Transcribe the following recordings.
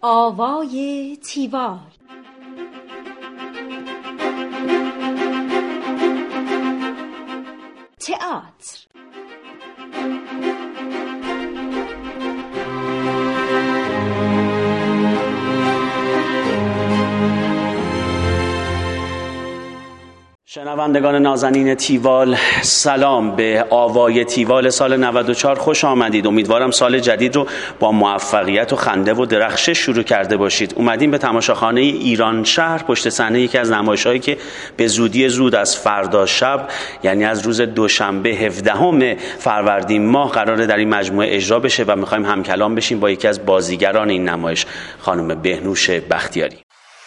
آوای تیوال. تئاتر. شنوندگان نازنین تیوال، سلام. به آوای تیوال سال 94 خوش آمدید. امیدوارم سال جدید رو با موفقیت و خنده و درخشش شروع کرده باشید. اومدیم به تماشاخانه ایران شهر پشت صحنه یکی از نمایش‌هایی که به زودی زود از فردا شب، یعنی از روز دوشنبه 17 فروردین ماه قراره در این مجموعه اجرا بشه و می‌خوایم همکلام بشیم با یکی از بازیگران این نمایش، خانم بهنوش بختیاری.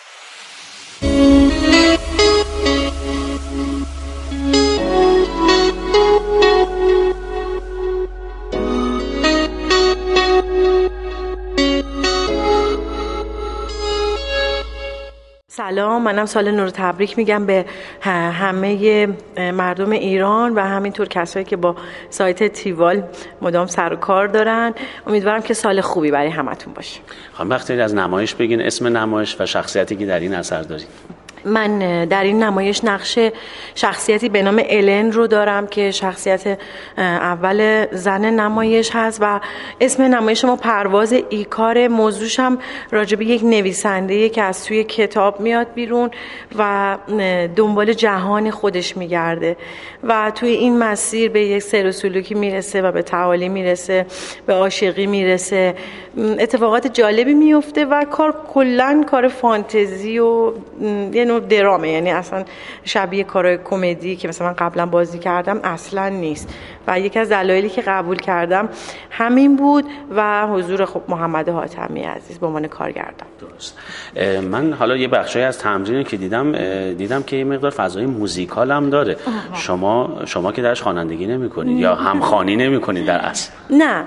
سلام، منم سال نو رو تبریک میگم به همه مردم ایران و همینطور کسایی که با سایت تیوال مدام سر و کار دارن. امیدوارم که سال خوبی برای همتون باشه. خانم بختیاری از نمایش بگین، اسم نمایش و شخصیتی که در این اثر دارید. من در این نمایش نقش شخصیتی به نام الن رو دارم که شخصیت اول زن نمایش هست و اسم نمایش ما پرواز ایکار. موضوعش هم راجب یک نویسنده که از توی کتاب میاد بیرون و دنبال جهان خودش میگرده و توی این مسیر به یک سیر و سلوکی میرسه و به تعالی میرسه، به عاشقی میرسه، اتفاقات جالبی میفته و کلن کار فانتزی و یه نوع درامه، یعنی اصلا شبیه کارهای کمدی که مثلا من قبلا بازی کردم اصلا نیست و یکی از دلایلی که قبول کردم همین بود و حضور خب محمد حاتمی عزیز به عنوان کارگردان. درست. من حالا یه بخشی از تمرینی که دیدم که یه مقدار فضای موزیکال هم داره. شما که درش خوانندگی نمی‌کنید یا همخوانی نمی‌کنید در اصل؟ نه،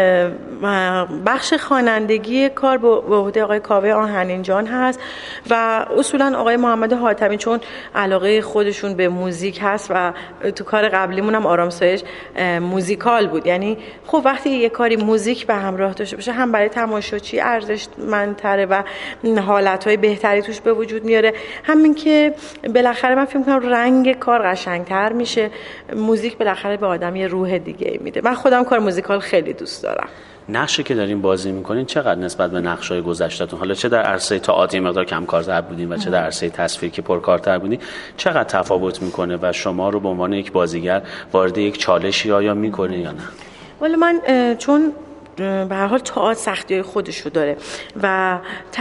بخش خوانندگی کار به عهده آقای کاوه آهنین جان هست و اصولا آقای محمد حاتمی چون علاقه خودشون به موزیک هست و تو کار قبلیمون هم آرامسایش موزیکال بود، یعنی خب وقتی یه کاری موزیک به همراه داشته باشه هم برای تماشاچی ارزشمندتره و حالتهای بهتری توش به وجود میاره، همین که بالاخره من فکر می‌کنم رنگ کار قشنگتر میشه. موزیک بالاخره به آدم یه روح دیگه میده. من خودم کار موزیکال خیلی دوست دارم. نقشی که دارین بازی میکنین چقدر نسبت به نقش‌های گذشته‌تون، حالا چه در عرصه تئاتر مقدار کم‌کارتر بودین و چه در عرصه تصویر که پرکارتر بودین، چقدر تفاوت میکنه و شما رو به عنوان یک بازیگر وارد یک چالشی آیا میکنه یا نه؟ ولی من چون به هر حال تئاتر سختی‌های خودش رو داره و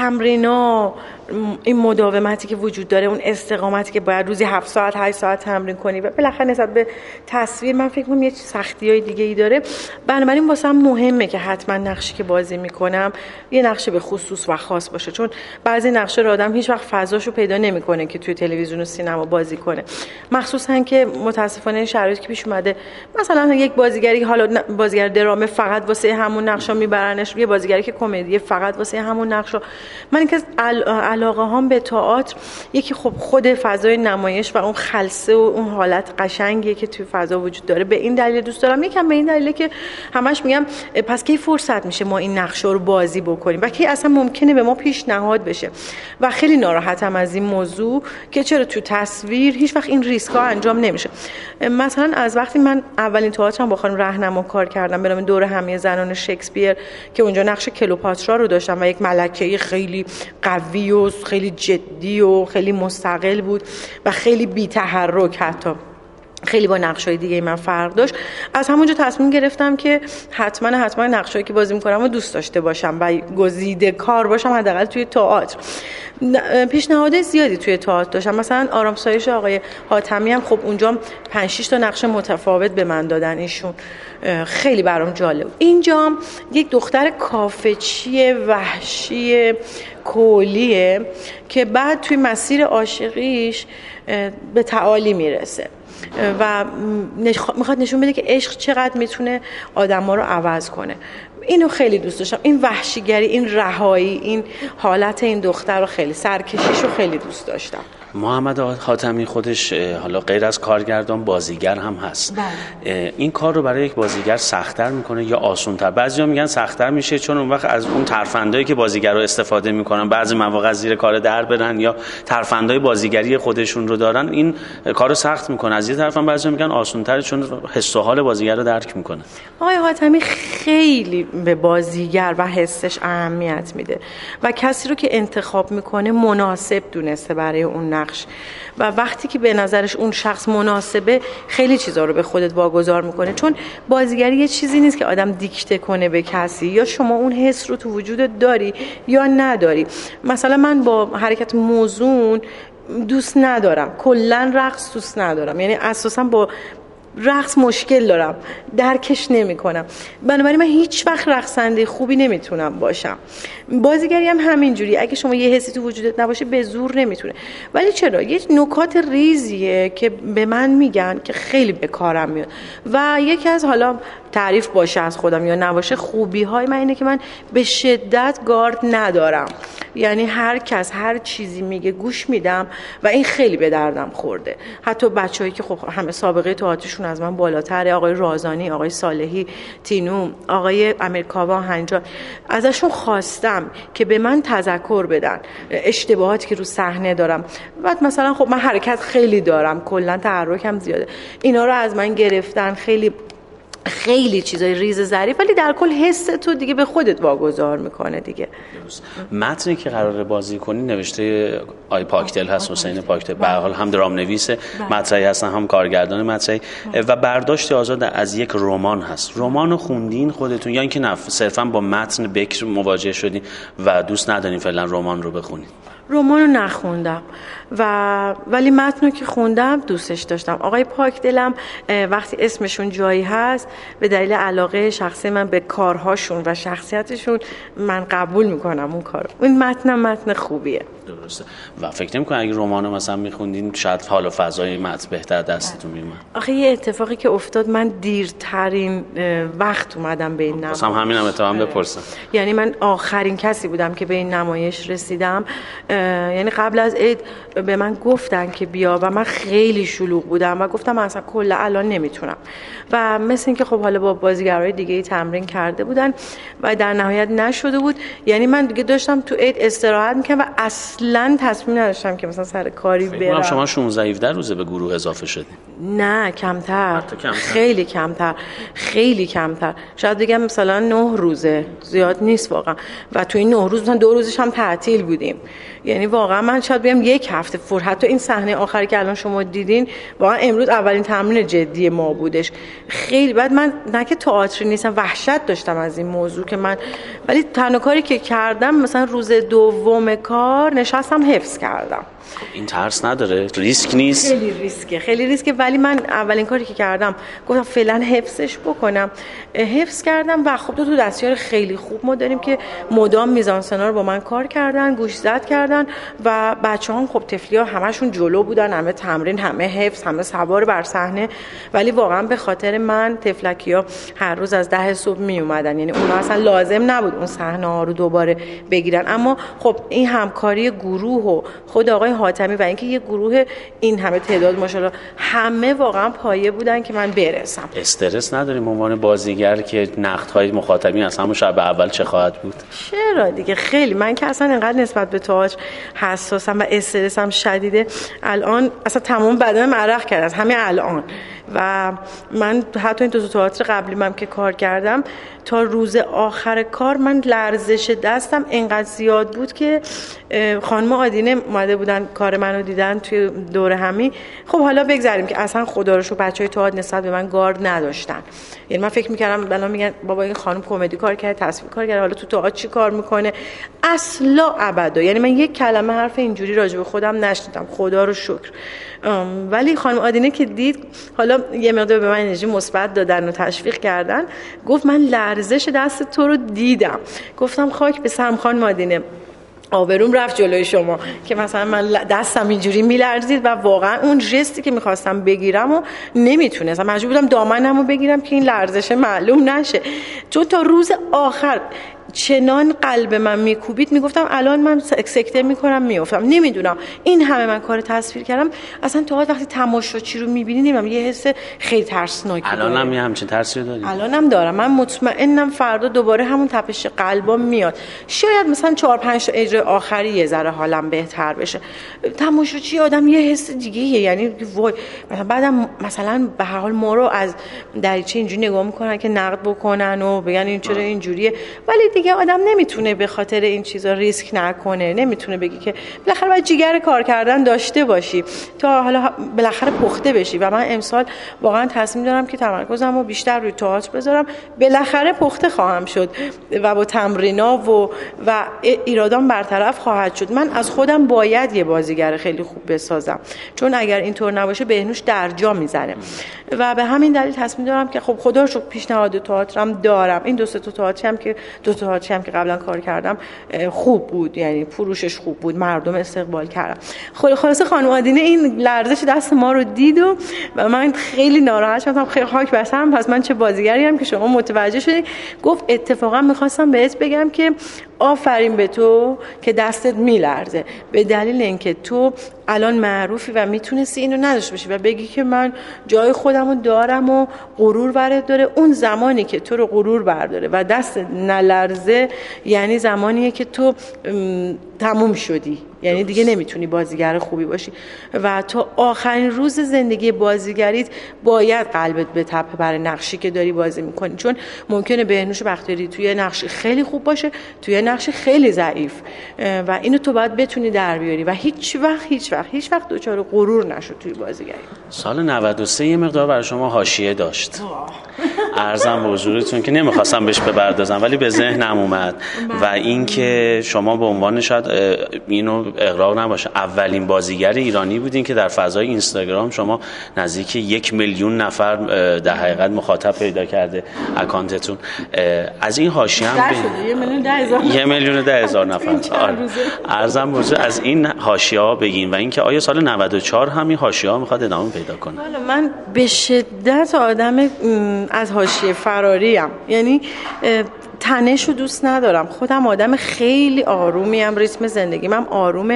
تمرینا، این مداومتی که وجود داره، اون استقامتی که باید روزی 7 ساعت 8 ساعت تمرین کنی و بالاخره نسبت به تصویر من فکر می‌کنم یه سختی‌های دیگه‌ای داره. بنابراین واسم مهمه که حتما نقشی که بازی می‌کنم یه نقش به خصوص و خاص باشه، چون بعضی نقشا رو آدم هیچ وقت فضاشو پیدا نمی‌کنه که توی تلویزیون و سینما بازی کنه، مخصوصا که متأسفانه شرایطی که پیش اومده مثلا یک بازیگری، حالا بازیگر درامه فقط واسه همون نقشا میبرنش، یه بازیگری که کمدی فقط واسه همون نقشا. من که علاقه هام به تئاتر یکی خب خود فضای نمایش و اون خلسه و اون حالت قشنگیه که توی فضا وجود داره، به این دلیل دوست دارم. یکم به این دلیله که همش میگم پس کی فرصت میشه ما این نقشا رو بازی بکنیم و کی اصلا ممکنه به ما پیشنهاد بشه و خیلی ناراحتم از این موضوع که چرا تو تصویر هیچ وقت این ریسکا انجام نمیشه. مثلا از وقتی من اولین تئاترم با خانم راهنما کار کردم به نام دور همه زنان شکسپیر که اونجا نقش کلوپاترا رو داشتم و یک ملکه خیلی قوی و خیلی جدی و خیلی مستقل بود و خیلی بی تحرک، حتی خیلی با نقشای دیگه من فرق داشت. از همونجا تصمیم گرفتم که حتما نقشایی که بازی می‌کنم رو دوست داشته باشم و گزیده کار باشم، حداقل توی تئاتر. پیشنهادات زیادی توی تئاتر داشتم، مثلا آرامسایش آقای حاتمی هم خب اونجا 5-6 تا نقش متفاوت به من دادن، ایشون خیلی برام جالب. اینجا یک دختر کافه‌چی وحشی کولیه که بعد توی مسیر عاشقیش به تعالی میرسه و میخواد نشون بده که عشق چقدر میتونه آدم‌ها رو عوض کنه. اینو خیلی دوست داشتم، این وحشیگری، این رهایی، این حالت این دختر رو خیلی، سرکشیش رو خیلی دوست داشتم. محمد حاتمی خودش حالا غیر از کارگردان بازیگر هم هست. این کار رو برای یک بازیگر سخت‌تر میکنه یا آسان‌تر؟ بعضیا میگن سخت‌تر میشه چون اون وقت از اون ترفندایی که بازیگر رو استفاده میکنن بعضی مواقع زیر کار در برن یا ترفندای بازیگری خودشون رو دارن، این کارو سخت میکنه. از یه طرف هم بعضیا میگن آسان‌تره چون حس و حال بازیگر رو درک میکنه. آقای حاتمی خیلی به بازیگر و حسش اهمیت میده و کسی رو که انتخاب میکنه مناسب دونسته برای اون نقش و وقتی که به نظرش اون شخص مناسبه خیلی چیزا رو به خودت واگذار میکنه، چون بازیگری یه چیزی نیست که آدم دیکته کنه به کسی، یا شما اون حس رو تو وجودت داری یا نداری. مثلا من با حرکت موزون دوست ندارم، کلا رقص دوست ندارم، یعنی اساسا با رقص مشکل دارم، درکش نمی کنم، بنابراین من هیچ وقت رقصنده خوبی نمیتونم باشم. بازیگری هم همینجوری، اگه شما یه حسی تو وجودت نباشه به زور نمیتونه. ولی چرا؟ یه نکات ریزیه که به من میگن که خیلی به کارم میاد و یکی از، حالا تعریف باشه از خودم یا نباشه، خوبی های من اینه که من به شدت گارد ندارم، یعنی هر کس هر چیزی میگه گوش میدم و این خیلی به دردم خورده. حتی بچه‌ای که خب همه سابقه تئاترشون از من بالاتره، آقای رازانی، آقای صالحی، تینو، آقای امیرکاوا، هنجار، ازشون خواستم که به من تذکر بدن اشتباهاتی که رو صحنه دارم. بعد مثلا خب من حرکت خیلی دارم، کلا تحرکم زیاده، اینا رو از من گرفتن، خیلی چیزای ریز ظریف، ولی در کل حس تو دیگه به خودت واگذار میکنه دیگه. متنی که قراره بازی کنی نوشته آی پاکدل هست، حسین پاکدل، به هر حال هم درام‌نویس مطرحی هستن هم کارگردان مطرحی و برداشت آزاد از یک رمان هست. رمانو خوندین خودتون یا اینکه نه صرفا با متن بکر مواجه شدین و دوست ندارین فعلا رمان رو بخونین؟ رمانو نخوندم ولی متنو که خوندم دوستش داشتم. آقای پاکدلم وقتی اسمشون جایی هست به دلیل علاقه شخصی من به کارهاشون و شخصیتشون من قبول میکنم اون کارو. اون متن خوبیه. درسته. و فکر نمی‌کنم اگه رمانو مثلا میخوندین شاید حال و فضای متن بهتر دستتون میومد؟ آخه یه اتفاقی که افتاد، من دیرترین وقت اومدم به این نمایش. مثلا همینم اتفاقا بپرسم. یعنی من آخرین کسی بودم که به این نمایش رسیدم. یعنی قبل از عید به من گفتن که بیا و من خیلی شلوغ بودم و گفتم من اصلا کلا الان نمیتونم و مثل اینکه خب حالا با بازیگرای دیگه تمرین کرده بودن و در نهایت نشده بود. یعنی من دیگه داشتم تو عید استراحت میکنم و اصلا تصمیم نداشتم که مثلا سر کاری برم. شما 16 17 روزه به گروه اضافه شدین؟ نه کمتر. خیلی کمتر، شاید بگم مثلا 9 روزه، زیاد نیست واقعا. و تو این 9 روز مثلا 2 روزش هم تعطیل بودیم. یعنی واقعا من شاید بگم 1 هفته حتی این صحنه آخری که الان شما دیدین واقعا امروز اولین تمرین جدی ما بودش. خیلی بعد من نه که تئاتری نیستم، وحشت داشتم از این موضوع که من، ولی تنها کاری که کردم مثلا روز دوم کار نشستم حفظ کردم. این ترس نداره؟ ریسک نیست؟ خیلی ریسکه ولی من اولین کاری که کردم گفتم فعلا حفظش بکنم. حفظ کردم و خب تو دستیار خیلی خوب ما داریم که مدام میزانسنا رو با من کار کردن، گوش زد کردن و بچه‌ها خب طفلی‌ها همشون جلو بودن، همه تمرین، همه حفظ، همه سوار بر صحنه، ولی واقعا به خاطر من طفلکی‌ها هر روز از 10 صبح می اومدن. یعنی اونا اصلا لازم نبود اون صحنه‌ها رو دوباره بگیرن، اما خب این همکاری گروه و خود آقای حاتمی و اینکه یه گروه این همه تعداد ماشاءالله همه واقعا پایه بودن که من برسم. استرس نداریم به عنوان بازیگر که نقدهای مخاطبین از همون شب اول چه خواهد بود؟ چرا دیگه، خیلی من که اصلا اینقدر نسبت به تئاتر حساسم و استرسم شدیده، الان اصلا تمام بدنم عرق کرد از همین الان. و من حتی این 2 تئاتر قبلی هم که کار کردم تا روز آخر کار من لرزش دستم اینقدر زیاد بود که خانم آدینه اومده بودن کار منو دیدن توی دوره همی. خب حالا بگذاریم که اصلا خدا رو شکر بچهای تئاتر نسبت به من گارد نداشتن. یعنی من فکر می‌کردم الان میگن بابا این خانم کمدی کار کرده، تصویر کار کرده، حالا تو تئاتر چی کار میکنه؟ اصلا ابدا. یعنی من یک کلمه حرف اینجوری راجع به خودم نشنیدم، خدا رو شکر. ولی خانم آدینه که دید، حالا یه مقدار به من انرژی مثبت دادن و تشویق کردن، گفت من لرزش دست تو رو دیدم. گفتم خاک به سرم خانم آدینه، آبروم رفت جلوی شما که مثلا من دستم اینجوری میلرزید و واقعا اون ژستی که میخواستم بگیرم و نمیتونستم، مجبور بودم دامنمو بگیرم که این لرزش معلوم نشه. چون تا روز آخر چنان قلب من میکوبید میگفتم الان من سکته میکنم میافتم. نمیدونم این همه من کار تصویر کردم، اصلا تا وقتی تماشاچی رو میبینی نمیدونم یه حس خیلی ترسناکی داره. الان هم همچین ترسی داری؟ الانم دارم. من مطمئنم فردا دوباره همون تپش قلبم میاد. شاید مثلا 4-5 تا اجرای آخری یه ذره حالم بهتر بشه. تماشاچی آدم یه حس دیگه، یعنی وای مثلا بعدم مثلا به هر حال ما رو از دریچه اینجوری نگاه میکنن که نقد بکنن و بگن این چرا اینجوریه، ولی دیگه آدم نمیتونه به خاطر این چیزا ریسک نکنه. نمیتونه بگی که بالاخره باید جیگر کار کردن داشته باشی تا حالا بالاخره پخته بشی. و من امسال واقعا تصمیم دارم که تمرکزم رو بیشتر روی تئاتر بذارم. بالاخره پخته خواهم شد و با تمرینا و ایرادام برطرف خواهد شد. من از خودم باید یه بازیگر خیلی خوب بسازم، چون اگر اینطور نباشه بهنوش درجا میزنه و به همین دلیل تصمیم دارم که خب خدا رو شکر پیشنهاد تئاترم دارم. این 2-3 تا تئاتری هم که قبلا کار کردم خوب بود، یعنی فروشش خوب بود، مردم استقبال کردم. خلاصه خانم آدینه این لرزش دست ما رو دید و من خیلی ناراحت شدم. خیلی خاک بر سرم، پس من چه بازیگری ام که شما متوجه شدید. گفت اتفاقا می‌خواستم بهت بگم که آفرین به تو که دستت میلرزه، به دلیل اینکه تو الان معروفی و میتونستی اینو نداشته باشی و بگی که من جای خودمو دارم و غرور برات داره. اون زمانی که تو رو غرور برداره و دست نلرزه یعنی زمانیه که تو تموم شدی، یعنی دیگه نمیتونی بازیگر خوبی باشی و تا آخرین روز زندگی بازیگریت باید قلبت بتپه برای نقشی که داری بازی میکنی، چون ممکنه بهنوش بختیاری توی نقشی خیلی خوب باشه، توی نقشی خیلی ضعیف و اینو تو باید بتونی در بیاری و هیچ وقت دچار غرور نشو توی بازیگری. سال 93 یه مقدار برای شما حاشیه داشت. عرضم به حضورتون که نمیخواستم بهش بپردازم ولی به ذهنم اومد و اینکه شما به عنوان شاید اینو اغراق نباشه اولین بازیگر ایرانی بودین که در فضای اینستاگرام شما نزدیک 1 میلیون نفر در حقیقت مخاطب پیدا کرده اکانتتون. از این حاشیه هم 1,010,000 نفر. عرضم بزرگ از این حاشیه‌ها بگین و اینکه آیا سال 94 هم این حاشیه‌ها میخواد ادامه پیدا کنه؟ من به شدت آدم از حاشیه فراریم، یعنی تنش رو دوست ندارم. خودم آدم خیلی آرومیم، ریتم زندگیم هم آرومه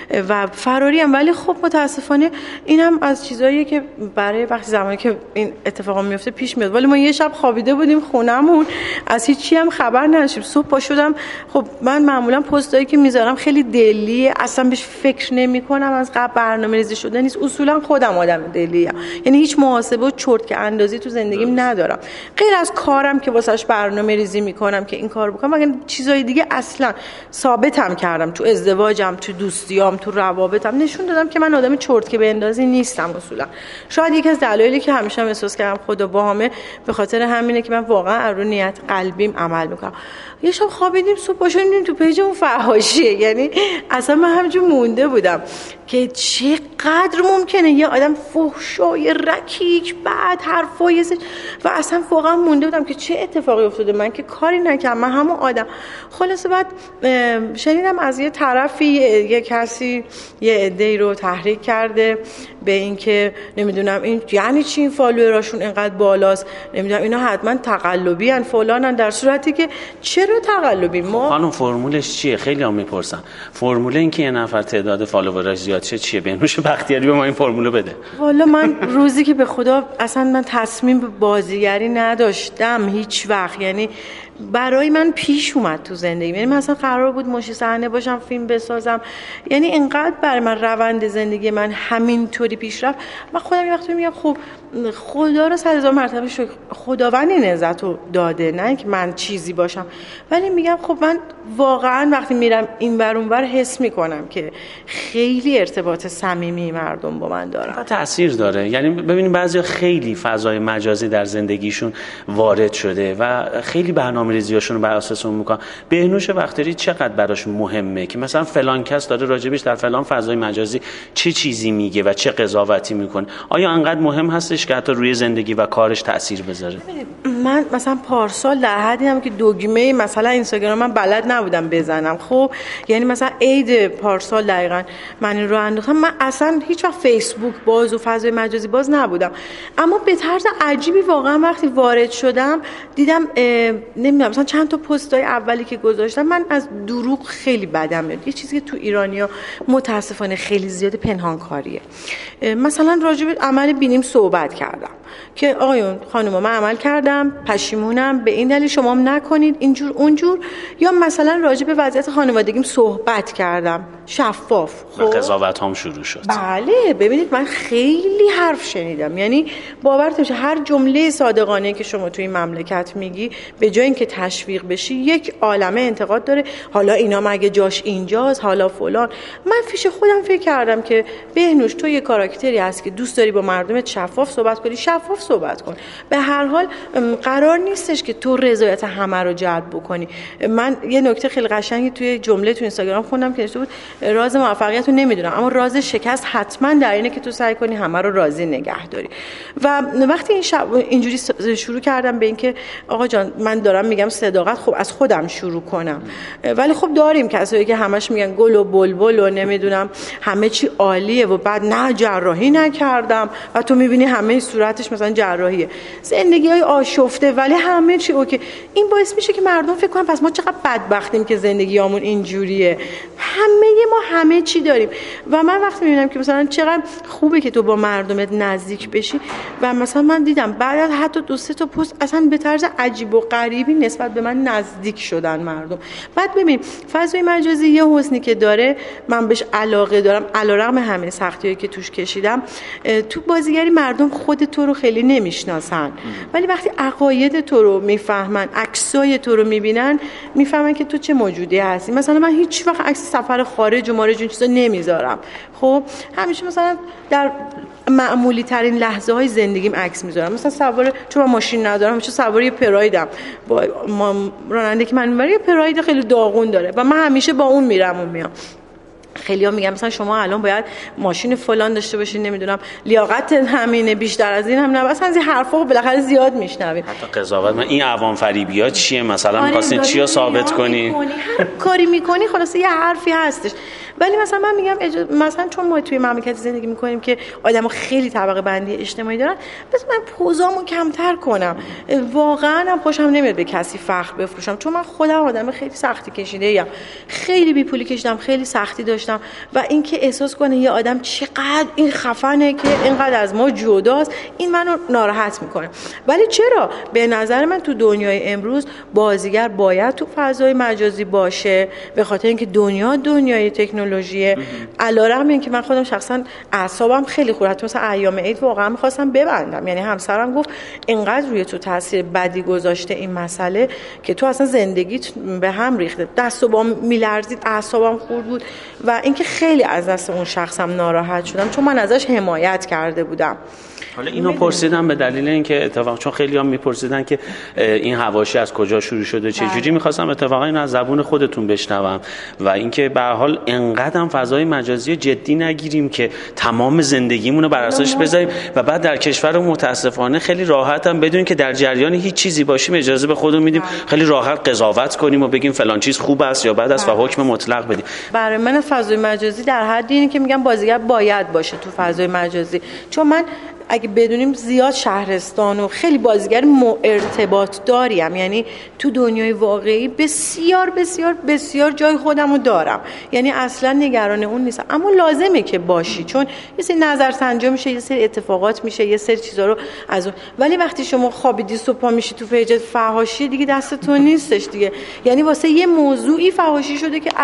و فراریم، ولی خب متاسفانه اینم از چیزاییه که برای وقتی زمانی که این اتفاقا میفته پیش میاد. ولی ما یه شب خوابیده بودیم خونمون، از هیچی هم خبر نداشتیم. صبح پا شدم، خب من معمولا پستایی که میذارم خیلی دلیه، اصلا بهش فکر نمی‌کنم، از قبل برنامه‌ریزی شده نیست. اصولا خودم آدم دلیه، یعنی هیچ محاسبه و چرت که اندازی تو زندگیم ندارم، غیر از کارم که واسش برنامه‌ریزی می‌کنم که این کار بکنم. مگر چیزای دیگه اصلا ثابتم کردم تو ازدواجم، تو دوستیام، تو روابطم، نشون دادم که من آدم چرت که به اندازی نیستم. اصولا شاید یکی از دلایلی که همیشه احساس کردم خدا باهامه به خاطر همینه که من واقعا رو نیت قلبیم عمل میکنم. یه شب خوابیدیم، صبح پا شدیم تو پیجمون فحاشیه، یعنی اصلا من همینجور مونده بودم که چقدر ممکنه یه آدم فحشای رکیک بعد حرفای و اصلا واقعا مونده بودم که چه اتفاقی افتاده، من که کاری نکردم، من همون آدم. خلاصه بعد شنیدم از یه طرفی یه کسی یه عده‌ای رو تحریک کرده به این که نمیدونم این یعنی چی این فالووراشون اینقدر بالاست، نمیدونم اینا حتما تقلبی ان فلانن، در صورتی که چرا تقلبی؟ ما خانم فرمولش چیه؟ خیلی هم میپرسن فرمول این که یه نفر تعداد فالووراش زیاد شه چیه؟ بهنوش بختیاری به ما این فرمولو بده. والا من روزی که به خدا اصلا من تصمیم به بازیگری نداشتم هیچ وقت، یعنی برای من پیش اومد تو زندگی، یعنی مثلا قرار بود مشت صحنه باشم، فیلم بسازم، یعنی اینقدر برای من روند زندگی من همینطوری پیش رفت. من خودم یه وقتی میگم خب خدا رو 100,000 مرتبه شکر، خداوند این عزتو داده، نه که من چیزی باشم، ولی میگم خب من واقعا وقتی میرم این ور اون ور حس میکنم که خیلی ارتباط صمیمی مردم با من دارن. تأثیر داره. یعنی ببینید بعضیا خیلی فضای مجازی در زندگیشون وارد شده و خیلی برنامه‌ریزیاشون رو بر اساس اون میکنن. بهنوش بختیاری چقدر براش مهمه که مثلا فلان کس داره راجبش در فلان فضای مجازی چه چیزی میگه و چه قضاوتی میکنه؟ آیا انقدر مهم هستش که حتی روی زندگی و کارش تأثیر بذاره؟ من مثلا پارسال در حدی هم که دوگمه مثلا اینستاگرام من بلد نبودم بزنم، خب یعنی مثلا عید پارسال دقیقاً من این رو انداختم، من اصلا هیچ وقت فیسبوک باز و فضای مجازی باز نبودم، اما به طرز عجیبی واقعا وقتی وارد شدم دیدم نمیدونم مثلا چند تا پستای اولی که گذاشتم من از دروغ خیلی بدم میاد. یه چیزی که تو ایرانیا متاسفانه خیلی زیاد پنهانکاریه. مثلا راجع به عمل بینیم صحبت کردم که آقایون خانوما من عمل کردم پشیمونم به این دلیل شما هم نکنید اینجور اونجور، یا مثلا راجع به وضعیت خانوادگیم صحبت کردم شفاف. خب قضاوت هم شروع شد. بله ببینید من خیلی حرف شنیدم، یعنی باورت نمیشه هر جمله صادقانه که شما توی این مملکت میگی به جای اینکه تشویق بشی یک عالمه انتقاد داره. حالا اینا مگه جاش اینجاست، حالا فلان. من پیش خودم فکر کردم که بهنوش تو یه کاراکتری هست که دوست داری با مردمت شفاف صحبت کنی، شفاف صحبت کن. به هر حال قرار نیستش که تو رضایت همه رو جلب بکنی. من یه نکته خیلی قشنگی توی جمله تو اینستاگرام خوندم که نوشته بود راز موفقیت رو نمیدونم اما راز شکست حتما در اینه که تو سعی کنی همه رو راضی نگه داری. و وقتی اینجوری شروع کردم به اینکه آقا جان من دارم میگم صداقت، خب از خودم شروع کنم. ولی خب داریم کسایی که همش میگن گل و بلبل و نمیدونم همه چی عالیه و بعد نه جراحی نکردم و تو میبینی همه صورتش مثلا جراحیه، زندگی‌های آشفته ولی همه چی اوکی. این باعث میشه که مردم فکر کنن پس ما چقدر بدبختیم که زندگیامون اینجوریه. ما همه چی داریم. و من وقتی میبینم که مثلا چقدر خوبه که تو با مردمت نزدیک بشی و مثلا من دیدم بعد از حتی 2-3 تا پست اصلا به طرز عجیب و غریبی نسبت به من نزدیک شدن مردم. بعد ببین فضای مجازی یه حسنی که داره من بهش علاقه دارم، علیرغم همه سختیایی که توش کشیدم. تو بازیگری مردم خود تو رو خیلی نمیشناسن ولی وقتی عقاید تو رو میفهمن، عکسای تو رو میبینن، میفهمن که تو چه موجودی هستی. مثلا من هیچ وقت عکس سفر خارج و مارج این چیزا نمیذارم. خب همیشه مثلا در معمولی ترین لحظه های زندگیم عکس میذارم. مثلا سوار، چون من ماشین ندارم، همیشه سوار یه پرایدم با راننده که من میبره یه پراید خیلی داغون داره و من همیشه با اون میرم و میام. خیلی‌ها میگن مثلا شما الان باید ماشین فلان داشته باشین، نمیدونم لیاقت همینه، بیشتر از این هم نه. مثلا از این حرفا بالاخره زیاد میشنویم. حتی قضاوت من این عوام فریبی‌ها چیه؟ مثلا می‌خواستین چی رو ثابت کنی؟ هر کاری می‌کنی خلاص یه حرفی هستش. ولی مثلا من میگم مثلا چون ما توی مملکت زندگی می‌کنیم که آدم‌ها خیلی طبقه بندی اجتماعی دارن، پس من پوزامو کمتر کنم. واقعا هم خوشم نمیاد به کسی فخر بفروشم چون من خودم آدم خیلی سختی کشیده‌ام. خیلی بی‌پولی کشیدم، خیلی سختی داشتم و اینکه احساس کنه یه آدم چقدر این خفنه که اینقدر از ما جداست، این منو ناراحت میکنه. ولی چرا به نظر من تو دنیای امروز بازیگر باید تو فضای مجازی باشه به خاطر اینکه دنیای تکنولوژیه. علیرغم اینکه من خودم شخصا اعصابم خیلی خورد، مثلا ایام عید واقعا می‌خواستم ببندم. یعنی همسرم گفت اینقدر روی تو تاثیر بدی گذاشته این مسئله که تو اصلا زندگیت به هم ریخته. دست و پام میلرزید، اعصابم خورد بود و اینکه خیلی از دست اون شخصم ناراحت شدم چون من ازش حمایت کرده بودم. حالا اینو پرسیدم به دلیل اینکه اتفاقا چون خیلی هم میپرسیدن که این حواشی از کجا شروع شده چه جوری، می‌خواستم اتفاقا اینو از زبون خودتون بشنوم و اینکه به هر حال انقدرم فضای مجازی جدی نگیریم که تمام زندگیمون رو بر اساسش بذاریم و بعد در کشور متاسفانه خیلی راحت هم بدون که در جریان هیچ چیزی باشیم اجازه به خودمون میدیم خیلی راحت قضاوت کنیم و بگیم فلان چیز خوب است یا بد است و حکم مطلق بدیم. برای من فضای مجازی در حدی اینه که میگم بازیگر باید باشه تو فضای مجازی، چون من اگه بدونیم زیاد شهرستان و خیلی بازیگر ارتباط داریم، یعنی تو دنیای واقعی بسیار بسیار بسیار جای خودمو دارم، یعنی اصلا نگران اون نیستم. اما لازمه که باشی چون یه سری نظرسنجی میشه، یه سری اتفاقات میشه، یه سری چیزا رو از اون. ولی وقتی شما خوابیدی صبح پا میشی تو پیجت فحاشی دیگه دست تو نیستش دیگه، یعنی واسه یه موضوعی فحاشی شده که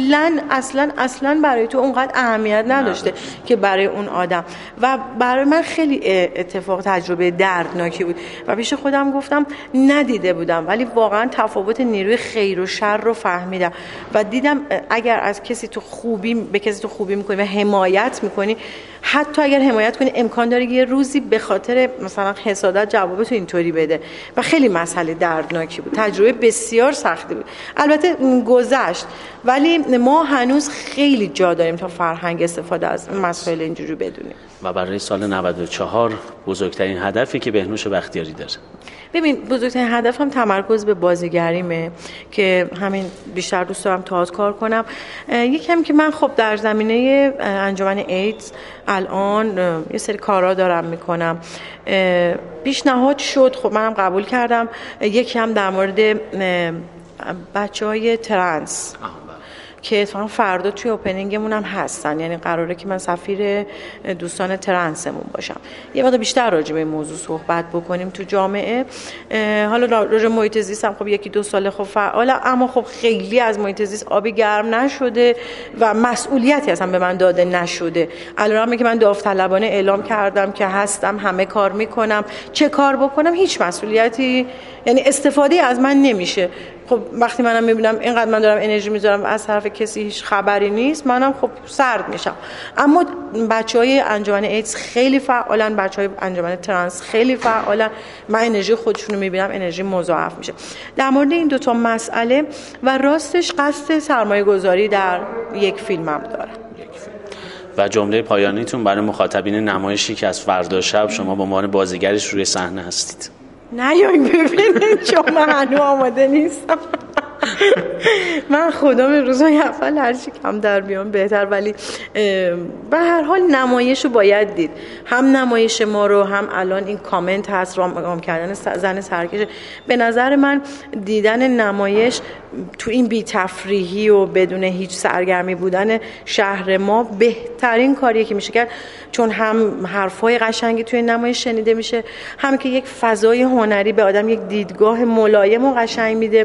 اصلا برای تو اونقدر اهمیت نداشته که برای اون آدم. و برای من خیلی اتفاق تجربه دردناکی بود و پیش خودم گفتم ندیده بودم ولی واقعا تفاوت نیروی خیر و شر رو فهمیدم و دیدم اگر از کسی تو خوبی به کسی تو خوبی میکنی و حمایت میکنی، حتی اگر حمایت کنی امکان داره یه روزی به خاطر مثلا حسادت جواب تو اینطوری بده و خیلی مسئله دردناکی بود، تجربه بسیار سختی بود. البته گذشت ولی ما هنوز خیلی جا داریم تا فرهنگ استفاده از مسائل اینجوری بدونیم. و برای سال 94 4 بزرگترین هدفی که بهنوش بختیاری داره؟ ببین، بزرگترین هدفم تمرکز به بازیگریمه که همین بیشتر دوست دارم تئاتر کار کنم. یکم که من خب در زمینه انجمن ایدز الان یه سری کارا دارم میکنم. پیشنهاد شد، خب منم قبول کردم، یکی هم در مورد بچه‌های ترنس که اتفاقا فردا توی اوپنینگمون هم هستن، یعنی قراره که من سفیر دوستان ترنسمون باشم. یه وقت بیشتر راجع به این موضوع صحبت بکنیم تو جامعه. حالا راجع محیط زیست هم خب 1-2 سال خب فعال، اما خب خیلی از محیط زیست آبی گرم نشده و مسئولیتی اصلا به من داده نشده. الان که من داوطلبانه اعلام کردم که هستم، همه کار میکنم، چه کار بکنم هیچ مسئولیتی، یعنی استفاده از من نمیشه. خب وقتی منم میبینم اینقدر من دارم انرژی میذارم از طرف کسی هیچ خبری نیست، منم خب سرد میشم. اما بچهای انجمن ایدز خیلی فعالن، بچهای انجمن ترنس خیلی فعالن، من انرژی خودشونو میبینم، انرژی مضاعف میشه. در مورد این 2 مسئله و راستش قصد سرمایه گذاری در یک فیلمم دارم. و جمله پایانیتون برای مخاطبین نمایشی که از فردا شب شما به عنوان بازیگرش روی صحنه هستید؟ نیاین ببینید چون من هنوز آماده نیستم. من خودم روزهای اول هرچی کم در بیام بهتر، ولی به هر حال نمایش رو باید دید. هم نمایش ما رو، هم الان این کامنت هست رام کردن زن سرکش. به نظر من دیدن نمایش تو این بی تفریحی و بدون هیچ سرگرمی بودن شهر ما بهترین کاریه که میشه کرد، چون هم حرفای قشنگی توی نمایش شنیده میشه، هم که یک فضای هنری به آدم یک دیدگاه ملایم و قشنگ میده،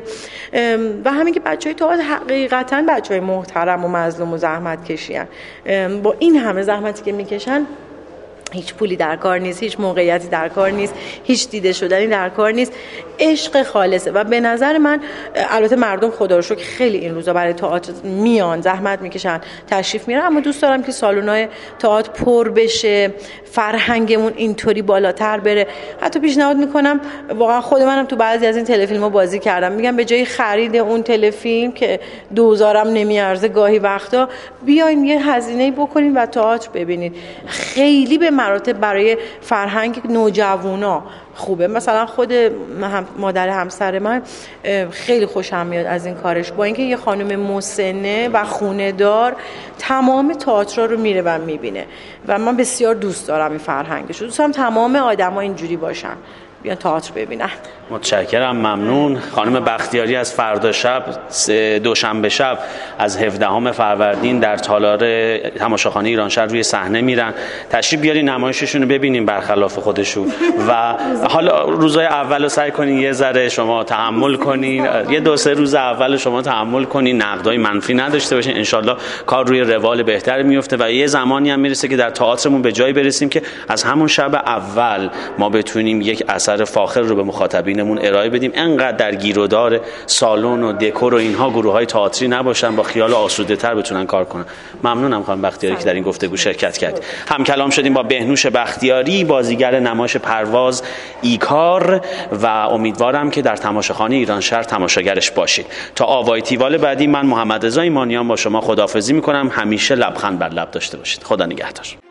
و همین که بچهای تئاتر حقیقتاً بچهای محترم و مظلوم و زحمت کشیان. با این همه زحمتی که میکشن هیچ پولی در کار نیست، هیچ موقعیتی در کار نیست، هیچ دیده شدنی در کار نیست، عشق خالصه. و به نظر من البته مردم خدا رو شکر خیلی این روزا برای تئاتر میان، زحمت میکشن، تشریف میارن، اما دوست دارم که سالن‌های تئاتر پر بشه، فرهنگمون اینطوری بالاتر بره. حتی پیشنهاد میکنم، واقعا خود منم تو بعضی از این تلفیلم‌ها بازی کردم، میگم به جای خرید اون تلفیلم که 2000 هم نمیارزه گاهی وقتا، بیاین یه هزینه‌ای بکنین و تئاتر ببینید. خیلی به مراتب برای فرهنگ نوجوانا خوبه. مثلا خود مادر همسر من خیلی خوشم میاد از این کارش، با اینکه یه خانم مسنه و خونه دار تمام تئاترها رو میره و میبینه و من بسیار دوست دارم این فرهنگش. دوست دارم تمام آدما اینجوری باشن، بیان تئاتر ببینن. متشکرم، ممنون. خانم بختیاری از فردا شب، دوشنبه شب از 17 فروردین در تالار تماشاخانه ایرانشهر روی صحنه میرن. تشریف بیارین نمایششون رو ببینیم برخلاف خودشون. و حالا روزهای اول رو سعی کنین یه ذره شما تحمل کنین، یه 2-3 روز اول شما تحمل کنین، نقدای منفی نداشته باشین، انشالله کار روی روال بهتر میفته و یه زمانی هم میرسه که در تئاترمون به جایی برسیم که از همون شب اول ما بتونیم یک اثر فاخر رو به مخاطبینمون ارائه بدیم. انقدر در گیرودار سالن و دکور و اینها گروه‌های تئاتری نباشن، با خیال آسوده‌تر بتونن کار کنن. ممنونم خانم بختیاری که در این گفتگو شرکت کرد. هم کلام شدیم با بهنوش بختیاری، بازیگر نمایش پرواز ایکار، و امیدوارم که در تماشاخانه ایرانشهر تماشاگرش باشید. تا آوای تیوال بعدی من محمد رضا ایمانیان با شما خداحافظی می‌کنم. همیشه لبخند بر لب داشته باشید. خدا نگهدار.